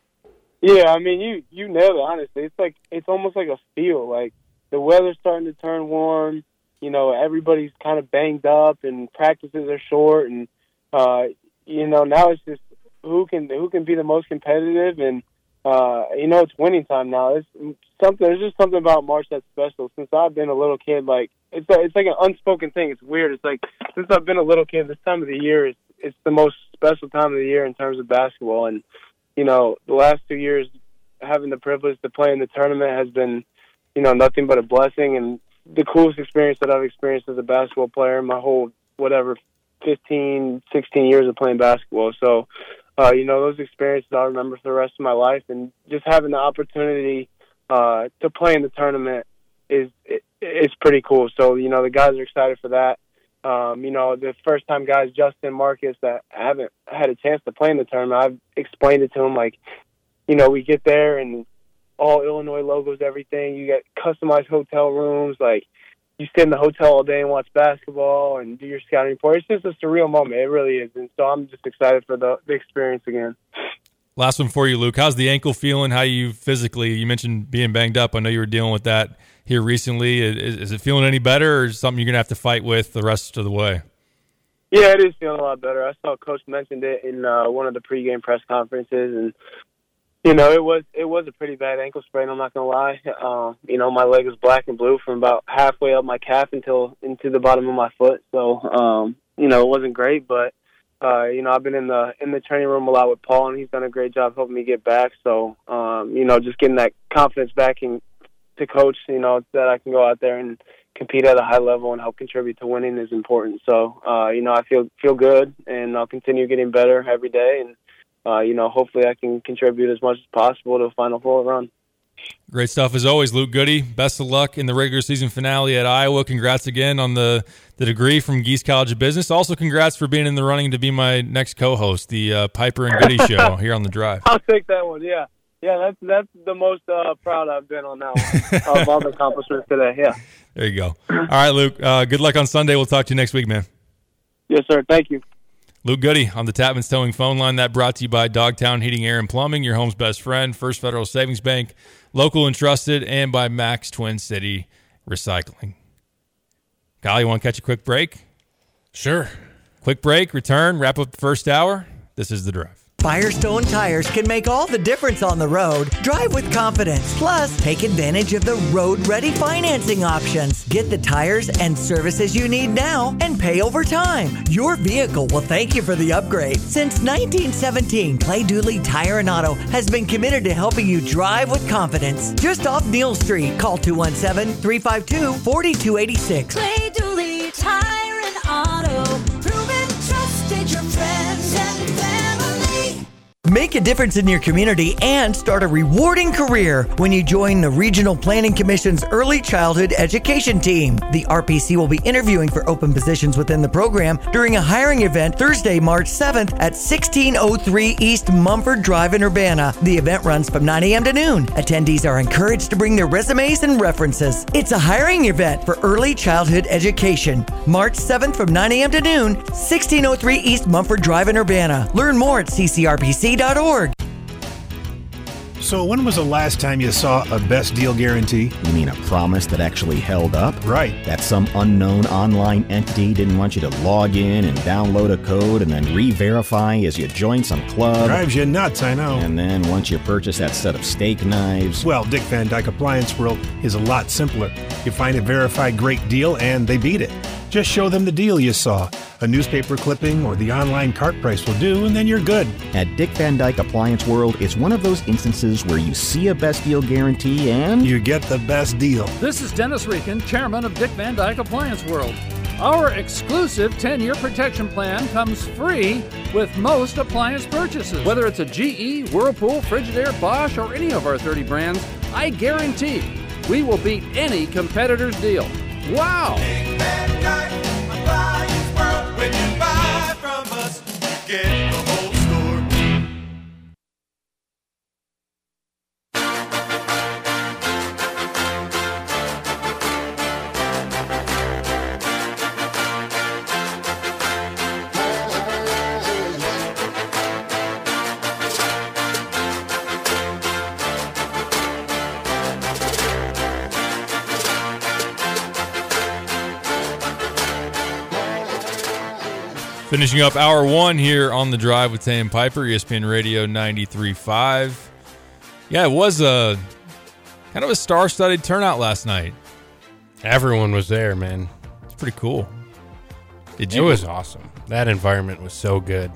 Yeah, I mean, you you nailed it. Honestly, it's like it's almost like a feel. Like the weather's starting to turn warm. You know, everybody's kind of banged up, and practices are short, and uh, you know, now it's just who can who can be the most competitive, and uh, you know, it's winning time now. It's something. There's just something about March that's special. Since I've been a little kid, like it's a, it's like an unspoken thing. It's weird. It's like since I've been a little kid, this time of the year is it's the most special time of the year in terms of basketball. And you know, the last two years, having the privilege to play in the tournament has been, you know, nothing but a blessing and the coolest experience that I've experienced as a basketball player in my whole, whatever, fifteen, sixteen years of playing basketball. So, uh, you know, those experiences I'll remember for the rest of my life. And just having the opportunity uh, to play in the tournament is it, it's pretty cool. So, you know, the guys are excited for that. Um, you know, the first time guys, Justin, Marcus, that haven't had a chance to play in the tournament, I've explained it to them, like, you know, we get there and all Illinois logos, everything. You get customized hotel rooms. Like, you sit in the hotel all day and watch basketball and do your scouting report. It's just a surreal moment. It really is. And so I'm just excited for the, the experience again. Last one for you, Luke. How's the ankle feeling? How you physically? You mentioned being banged up. I know you were dealing with that here recently. Is, is it feeling any better, or is it something you're going to have to fight with the rest of the way? Yeah, it is feeling a lot better. I saw Coach mentioned it in uh, one of the pregame press conferences, and you know, it was it was a pretty bad ankle sprain. I'm not gonna lie. Uh, you know, my leg was black and blue from about halfway up my calf until into the bottom of my foot. So, um, you know, it wasn't great, but uh, you know, I've been in the in the training room a lot with Paul, and he's done a great job helping me get back. So, um, you know, just getting that confidence back and to coach, you know, that I can go out there and compete at a high level and help contribute to winning is important. So, uh, you know, I feel feel good, and I'll continue getting better every day, and uh, you know, hopefully I can contribute as much as possible to a Final Four run. Great stuff as always, Luke Goode. Best of luck in the regular season finale at Iowa. Congrats again on the, the degree from Geese College of Business. Also, congrats for being in the running to be my next co-host, the uh, Piper and Goody Show here on The Drive. I'll take that one, yeah. Yeah, that's that's the most uh, proud I've been on that one of all the accomplishments today. Yeah. There you go. All right, Luke. Uh, good luck on Sunday. We'll talk to you next week, man. Yes, sir. Thank you. Luke Goode on the Tapman's Towing phone line. That brought to you by Dogtown Heating, Air, and Plumbing, your home's best friend, First Federal Savings Bank, local and trusted, and by Max Twin City Recycling. Kyle, you want to catch a quick break? Sure. Quick break, return, wrap up the first hour. This is The Drive. Firestone Tires can make all the difference on the road. Drive with confidence. Plus, take advantage of the road-ready financing options. Get the tires and services you need now and pay over time. Your vehicle will thank you for the upgrade. Since nineteen seventeen, Clay Dooley Tire and Auto has been committed to helping you drive with confidence. Just off Neal Street, call two one seven, three five two, four two eight six. Clay Dooley Tire and Auto. Proven trusted, your friends and family. Make a difference in your community and start a rewarding career when you join the Regional Planning Commission's Early Childhood Education Team. The R P C will be interviewing for open positions within the program during a hiring event Thursday, March seventh at sixteen oh three East Mumford Drive in Urbana. The event runs from nine a.m. to noon. Attendees are encouraged to bring their resumes and references. It's a hiring event for early childhood education. March seventh from nine a.m. to noon, sixteen oh three East Mumford Drive in Urbana. Learn more at c c r p c dot org. So when was the last time you saw a best deal guarantee? You mean a promise that actually held up? Right. That some unknown online entity didn't want you to log in and download a code and then re-verify as you join some club. Drives you nuts, I know. And then once you purchase that set of steak knives... Well, Dick Van Dyke Appliance World is a lot simpler. You find a verified great deal and they beat it. Just show them the deal you saw. A newspaper clipping or the online cart price will do, and then you're good. At Dick Van Dyke Appliance World, it's one of those instances where you see a best deal guarantee and... you get the best deal. This is Dennis Rieken, chairman of Dick Van Dyke Appliance World. Our exclusive ten-year protection plan comes free with most appliance purchases. Whether it's a G E, Whirlpool, Frigidaire, Bosch, or any of our thirty brands, I guarantee we will beat any competitor's deal. Wow! Dick Van Dyke Appliance Finishing up hour one here on The Drive with Tay and Piper, E S P N Radio ninety-three point five. Yeah, it was a kind of a star-studded turnout last night. Everyone was there, man. It's pretty cool. Did you? It was awesome. That environment was so good.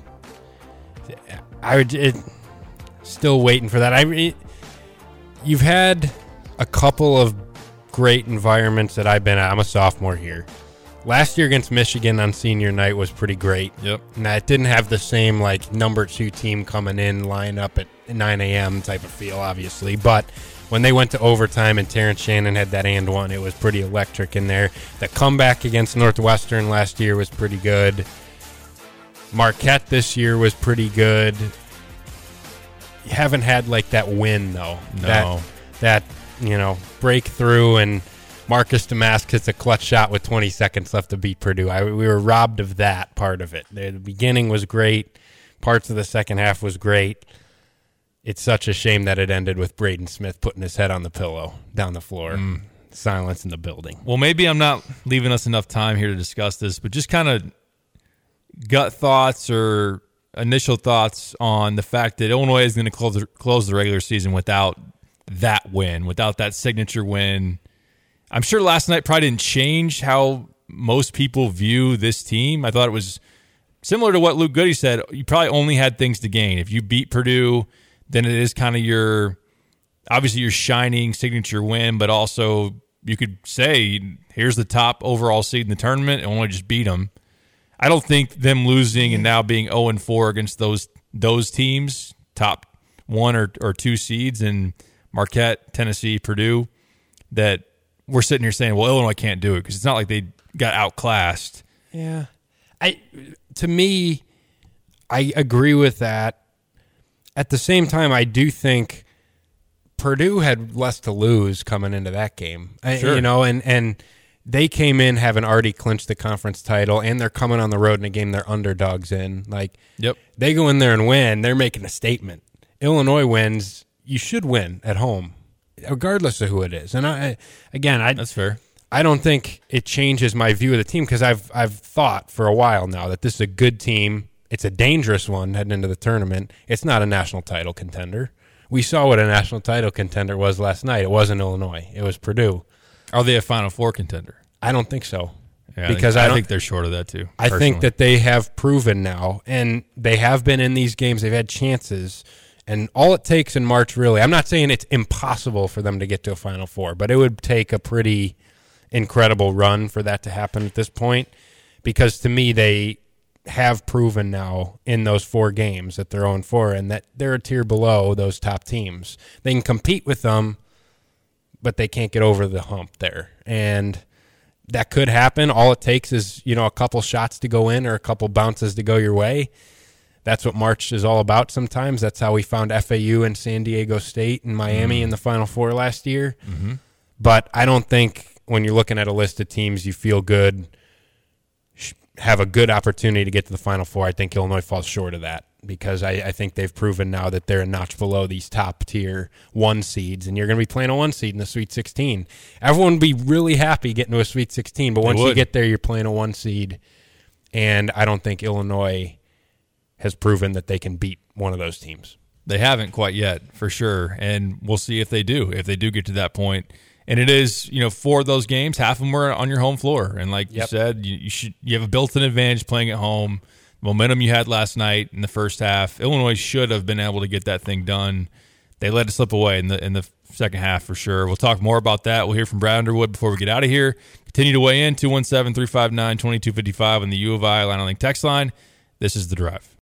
I would it, still waiting for that. I it, you've had a couple of great environments that I've been at. I'm a sophomore here. Last year against Michigan on senior night was pretty great. Yep. And that didn't have the same like number two team coming in, line up at nine a.m. type of feel, obviously. But when they went to overtime and Terrence Shannon had that and one, it was pretty electric in there. The comeback against Northwestern last year was pretty good. Marquette this year was pretty good. You haven't had like that win though. No. That, that you know, breakthrough and Marcus Damask hits a clutch shot with twenty seconds left to beat Purdue. I, we were robbed of that part of it. The, the beginning was great. Parts of the second half was great. It's such a shame that it ended with Braden Smith putting his head on the pillow down the floor. Mm. Silence in the building. Well, maybe I'm not leaving us enough time here to discuss this, but just kind of gut thoughts or initial thoughts on the fact that Illinois is going to close the, close the regular season without that win, without that signature win. I'm sure last night probably didn't change how most people view this team. I thought it was similar to what Luke Goody said. You probably only had things to gain. If you beat Purdue, then it is kind of your, obviously your shining signature win, but also you could say, here's the top overall seed in the tournament, and only just beat them. I don't think them losing and now being oh and four against those those teams, top one or, or two seeds in Marquette, Tennessee, Purdue, that we're sitting here saying, well, Illinois can't do it because it's not like they got outclassed. Yeah. I to me, I agree with that. At the same time, I do think Purdue had less to lose coming into that game. Sure. I, you know, and, and they came in having already clinched the conference title, and they're coming on the road in a game they're underdogs in. Like, yep. They go in there and win, they're making a statement. Illinois wins, you should win at home, regardless of who it is. And I, again, I that's fair. I don't think it changes my view of the team because I've I've thought for a while now that this is a good team. It's a dangerous one heading into the tournament. It's not a national title contender. We saw what a national title contender was last night. It wasn't Illinois. It was Purdue. Are they a Final Four contender? I don't think so. Yeah, because I, I, I don't, think they're short of that too. I think that they have proven now, and they have been in these games. They've had chances. And all it takes in March, really, I'm not saying it's impossible for them to get to a Final Four, but it would take a pretty incredible run for that to happen at this point, because to me, they have proven now in those four games that they're oh and four and that they're a tier below those top teams. They can compete with them, but they can't get over the hump there. And that could happen. All it takes is, you know, a couple shots to go in or a couple bounces to go your way. That's what March is all about sometimes. That's how we found F A U and San Diego State and Miami mm. in the Final Four last year. Mm-hmm. But I don't think when you're looking at a list of teams you feel good, have a good opportunity to get to the Final Four. I think Illinois falls short of that because I, I think they've proven now that they're a notch below these top-tier one seeds, and you're going to be playing a one seed in the Sweet sixteen. Everyone would be really happy getting to a Sweet sixteen, but once you get there, you're playing a one seed, and I don't think Illinois has proven that they can beat one of those teams. They haven't quite yet, for sure, and we'll see if they do, if they do get to that point. And it is, you know, for those games, half of them were on your home floor. And like yep. you said, you, you should you have a built-in advantage playing at home. The momentum you had last night in the first half, Illinois should have been able to get that thing done. They let it slip away in the in the second half for sure. We'll talk more about that. We'll hear from Brad Underwood before we get out of here. Continue to weigh in, two one seven, three five nine, two two five five on the U of I Line Link text line. This is The Drive.